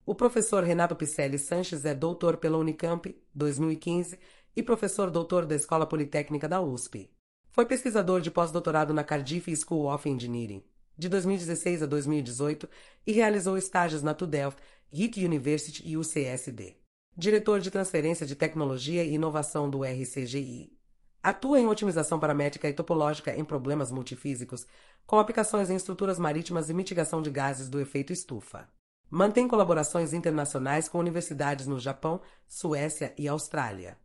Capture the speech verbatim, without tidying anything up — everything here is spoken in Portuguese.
O professor Renato Picelli Sanches é doutor pela Unicamp, dois mil e quinze, e professor doutor da Escola Politécnica da U S P. Foi pesquisador de pós-doutorado na Cardiff School of Engineering, de dois mil e dezesseis a dois mil e dezoito, e realizou estágios na TUDELF, R I T University e U C S D. Diretor de Transferência de Tecnologia e Inovação do R C G I. Atua em otimização paramétrica e topológica em problemas multifísicos, com aplicações em estruturas marítimas e mitigação de gases do efeito estufa. Mantém colaborações internacionais com universidades no Japão, Suécia e Austrália.